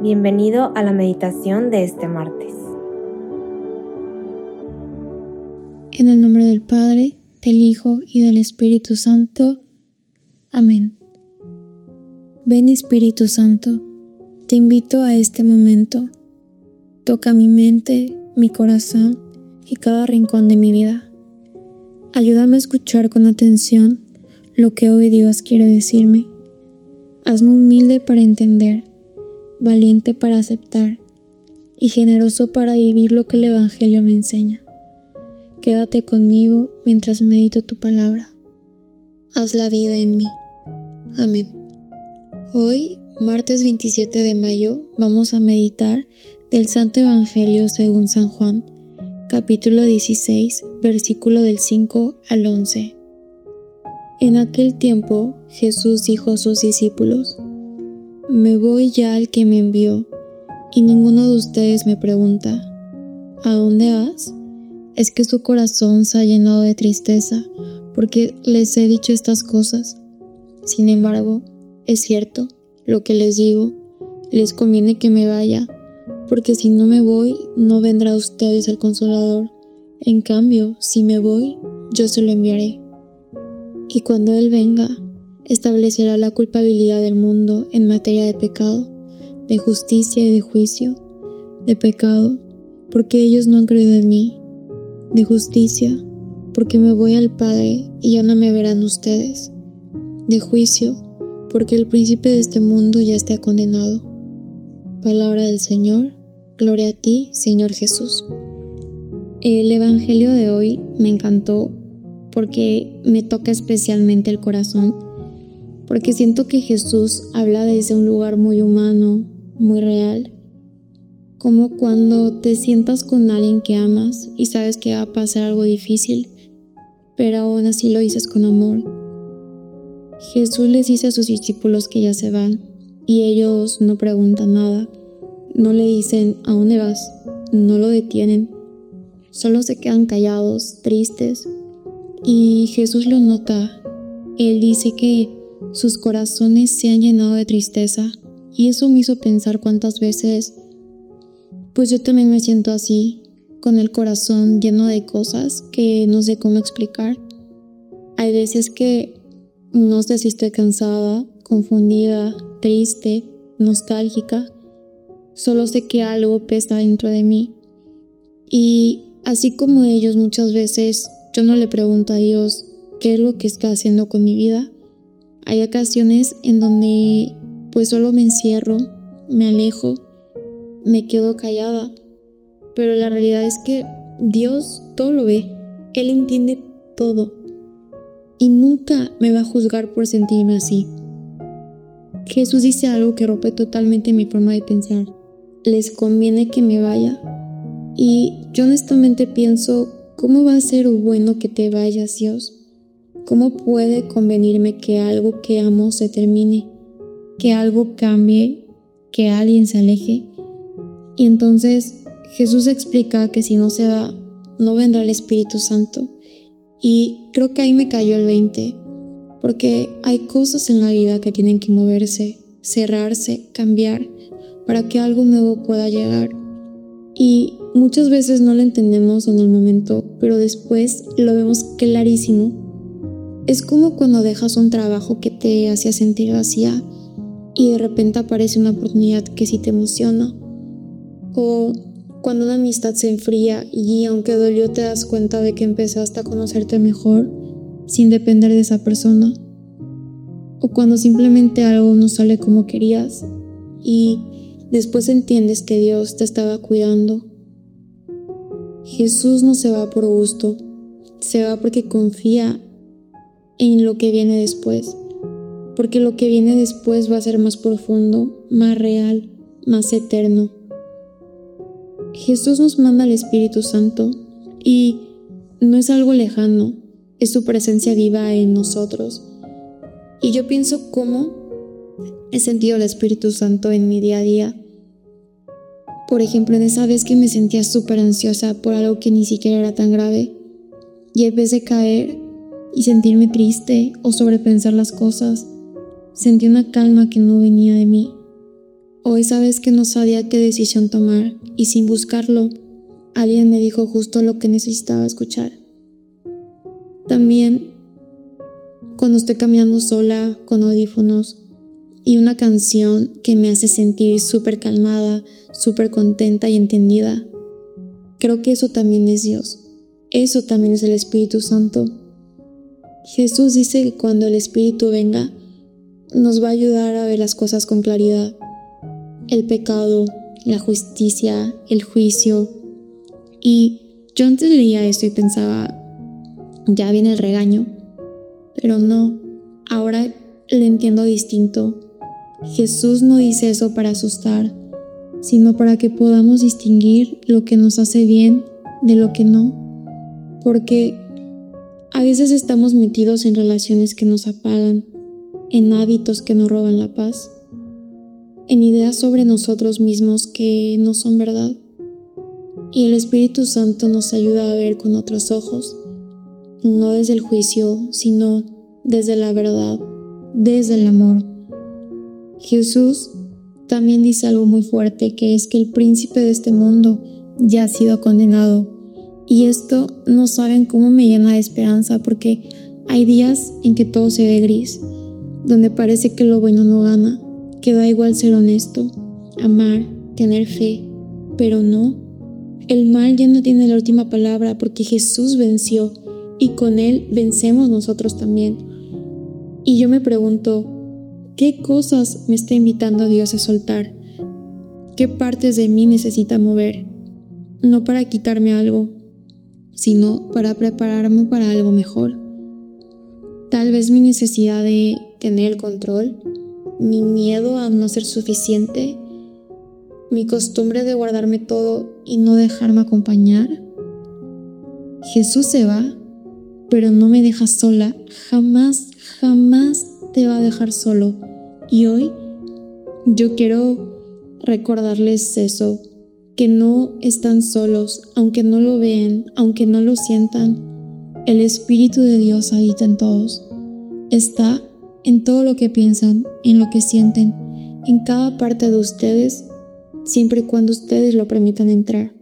Bienvenido a la meditación de este martes. En el nombre del Padre, del Hijo y del Espíritu Santo. Amén. Ven, Espíritu Santo, te invito a este momento. Toca mi mente, mi corazón y cada rincón de mi vida. Ayúdame a escuchar con atención lo que hoy Dios quiere decirme. Hazme humilde para entender, valiente para aceptar y generoso para vivir lo que el Evangelio me enseña. Quédate conmigo mientras medito tu palabra. Haz la vida en mí. Amén. Hoy, martes 27 de mayo, vamos a meditar del Santo Evangelio según San Juan, capítulo 16, versículo del 5 al 11. En aquel tiempo, Jesús dijo a sus discípulos: Me voy ya al que me envió, y ninguno de ustedes me pregunta: ¿a dónde vas? Es que su corazón se ha llenado de tristeza, porque les he dicho estas cosas. Sin embargo, es cierto lo que les digo, les conviene que me vaya, porque si no me voy, no vendrá a ustedes el Consolador. En cambio, si me voy, yo se lo enviaré. Y cuando Él venga, establecerá la culpabilidad del mundo en materia de pecado, de justicia y de juicio. De pecado, porque ellos no han creído en mí. De justicia, porque me voy al Padre y ya no me verán ustedes. De juicio, porque el príncipe de este mundo ya está condenado. Palabra del Señor. Gloria a ti, Señor Jesús. El Evangelio de hoy me encantó porque me toca especialmente el corazón, porque siento que Jesús habla desde un lugar muy humano, muy real, como cuando te sientas con alguien que amas y sabes que va a pasar algo difícil, pero aún así lo dices con amor. Jesús les dice a sus discípulos que ya se van y ellos no preguntan nada, no le dicen ¿a dónde vas?, no lo detienen, solo se quedan callados, tristes, y Jesús lo nota. Él dice que sus corazones se han llenado de tristeza, y eso me hizo pensar cuántas veces pues yo también me siento así, con el corazón lleno de cosas que no sé cómo explicar. Hay veces que no sé si estoy cansada, confundida, triste, nostálgica. Solo sé que algo pesa dentro de mí. Y así como ellos, muchas veces yo no le pregunto a Dios qué es lo que está haciendo con mi vida. Hay ocasiones en donde pues solo me encierro, me alejo, me quedo callada, pero la realidad es que Dios todo lo ve, Él entiende todo y nunca me va a juzgar por sentirme así. Jesús dice algo que rompe totalmente mi forma de pensar: les conviene que me vaya. Y yo honestamente pienso, ¿cómo va a ser bueno que te vayas, Dios? ¿Cómo puede convenirme que algo que amo se termine, que algo cambie, que alguien se aleje? Y entonces Jesús explica que si no se va, no vendrá el Espíritu Santo. Y creo que ahí me cayó el 20, porque hay cosas en la vida que tienen que moverse, cerrarse, cambiar, para que algo nuevo pueda llegar. Y muchas veces no lo entendemos en el momento, pero después lo vemos clarísimo. Es como cuando dejas un trabajo que te hacía sentir vacía y de repente aparece una oportunidad que sí te emociona. O cuando una amistad se enfría y aunque dolió te das cuenta de que empezaste a conocerte mejor sin depender de esa persona. O cuando simplemente algo no sale como querías y después entiendes que Dios te estaba cuidando. Jesús no se va por gusto, se va porque confía en lo que viene después, porque lo que viene después va a ser más profundo, más real, más eterno. Jesús nos manda al Espíritu Santo y no es algo lejano, es su presencia viva en nosotros. Y yo pienso cómo he sentido el Espíritu Santo en mi día a día. Por ejemplo, en esa vez que me sentía súper ansiosa por algo que ni siquiera era tan grave, y en vez de caer y sentirme triste o sobrepensar las cosas, sentí una calma que no venía de mí. O esa vez que no sabía qué decisión tomar y sin buscarlo, alguien me dijo justo lo que necesitaba escuchar. También cuando estoy caminando sola con audífonos y una canción que me hace sentir súper calmada, súper contenta y entendida. Creo que eso también es Dios. Eso también es el Espíritu Santo. Jesús dice que cuando el Espíritu venga, nos va a ayudar a ver las cosas con claridad. El pecado, la justicia, el juicio. Y yo antes leía esto y pensaba, ya viene el regaño. Pero no, ahora le entiendo distinto. Jesús no dice eso para asustar, sino para que podamos distinguir lo que nos hace bien de lo que no. Porque a veces estamos metidos en relaciones que nos apagan, en hábitos que nos roban la paz, en ideas sobre nosotros mismos que no son verdad. Y el Espíritu Santo nos ayuda a ver con otros ojos, no desde el juicio, sino desde la verdad, desde el amor. Jesús también dice algo muy fuerte, que es que el príncipe de este mundo ya ha sido condenado. Y esto no saben cómo me llena de esperanza, porque hay días en que todo se ve gris, donde parece que lo bueno no gana, que da igual ser honesto, amar, tener fe, pero no. El mal ya no tiene la última palabra porque Jesús venció y con Él vencemos nosotros también. Y yo me pregunto, ¿qué cosas me está invitando Dios a soltar? ¿Qué partes de mí necesita mover? No para quitarme algo, sino para prepararme para algo mejor. Tal vez mi necesidad de tener el control, mi miedo a no ser suficiente, mi costumbre de guardarme todo y no dejarme acompañar. Jesús se va, pero no me deja sola. Jamás, jamás te va a dejar solo. Y hoy yo quiero recordarles eso, que no están solos, aunque no lo vean, aunque no lo sientan. El Espíritu de Dios habita en todos. Está en todo lo que piensan, en lo que sienten, en cada parte de ustedes, siempre y cuando ustedes lo permitan entrar.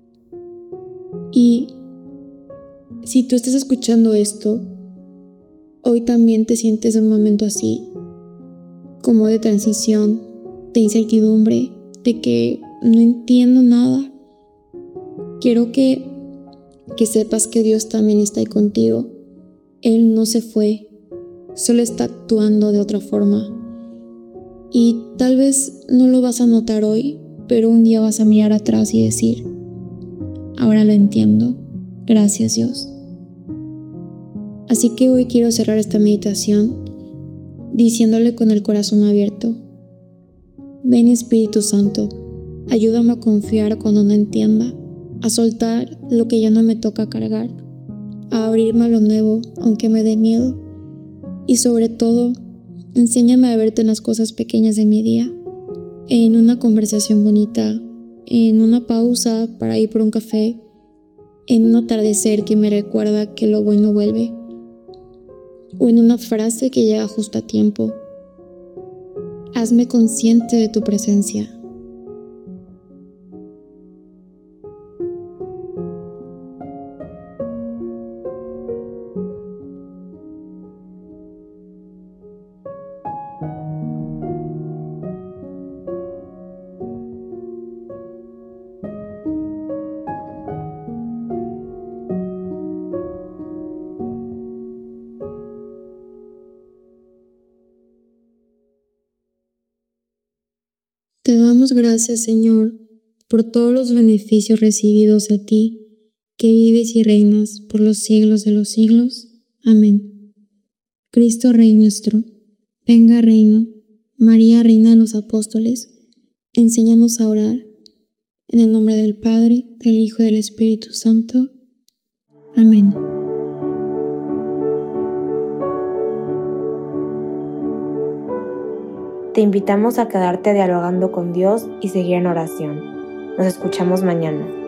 Y si tú estás escuchando esto, hoy también te sientes en un momento así, como de transición, de incertidumbre, de que no entiendo nada. Quiero que sepas que Dios también está ahí contigo. Él no se fue, solo está actuando de otra forma. Y tal vez no lo vas a notar hoy, pero un día vas a mirar atrás y decir, ahora lo entiendo, gracias Dios. Así que hoy quiero cerrar esta meditación diciéndole con el corazón abierto, ven Espíritu Santo, ayúdame a confiar cuando no entienda, a soltar lo que ya no me toca cargar, a abrirme a lo nuevo aunque me dé miedo y sobre todo, enséñame a verte en las cosas pequeñas de mi día, en una conversación bonita, en una pausa para ir por un café, en un atardecer que me recuerda que lo bueno vuelve, o en una frase que llega justo a tiempo. Hazme consciente de tu presencia. Te damos gracias, Señor, por todos los beneficios recibidos de ti, que vives y reinas por los siglos de los siglos. Amén. Cristo Rey nuestro, venga reino. María, Reina de los Apóstoles, enséñanos a orar. En el nombre del Padre, del Hijo y del Espíritu Santo. Amén. Te invitamos a quedarte dialogando con Dios y seguir en oración. Nos escuchamos mañana.